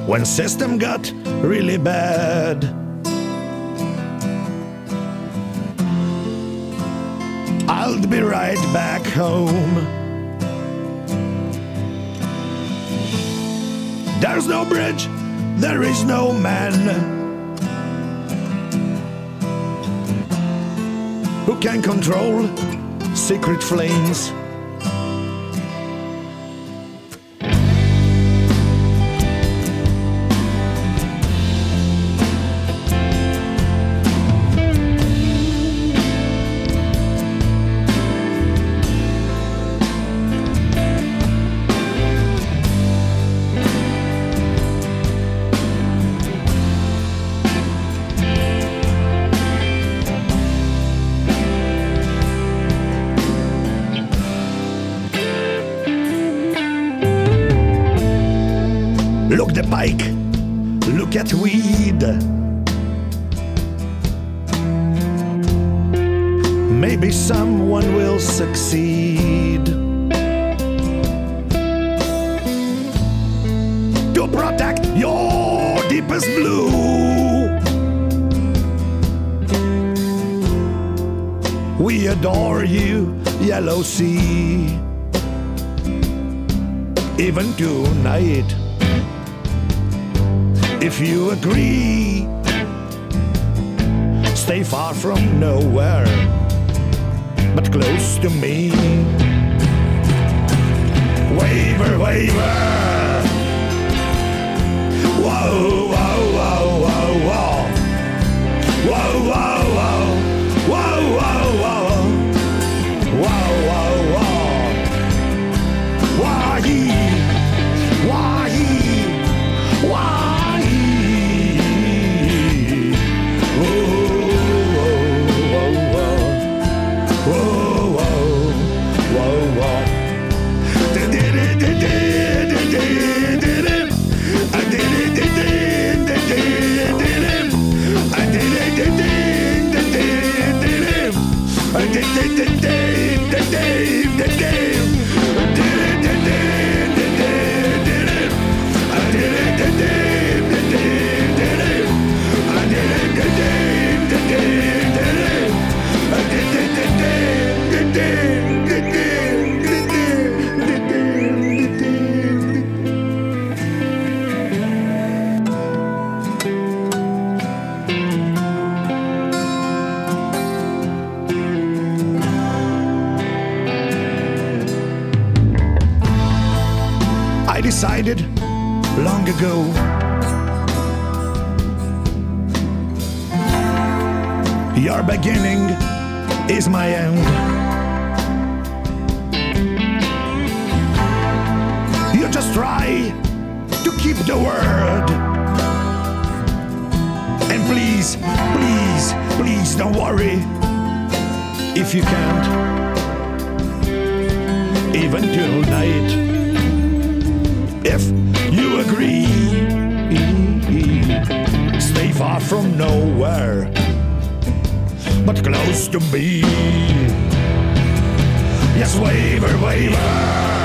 when system got really bad. I'll be right back home. There's no bridge, there is no man who can control secret flames. Look the pike, look at weed. Maybe someone will succeed to protect your deepest blue. We adore you, Yellow Sea, even tonight. If you agree, stay far from nowhere, but close to me. Waver, waver. Whoa, whoa, whoa, whoa, whoa. Whoa, whoa, whoa. Whoa, whoa, whoa. Whoa, whoa, whoa. Why? Why? Why? I decided long ago your beginning is my end. You just try to keep the word. And please, please, please don't worry if you can't. Even tonight, if you agree, stay far from nowhere, but close to me. Yes, waver, waver.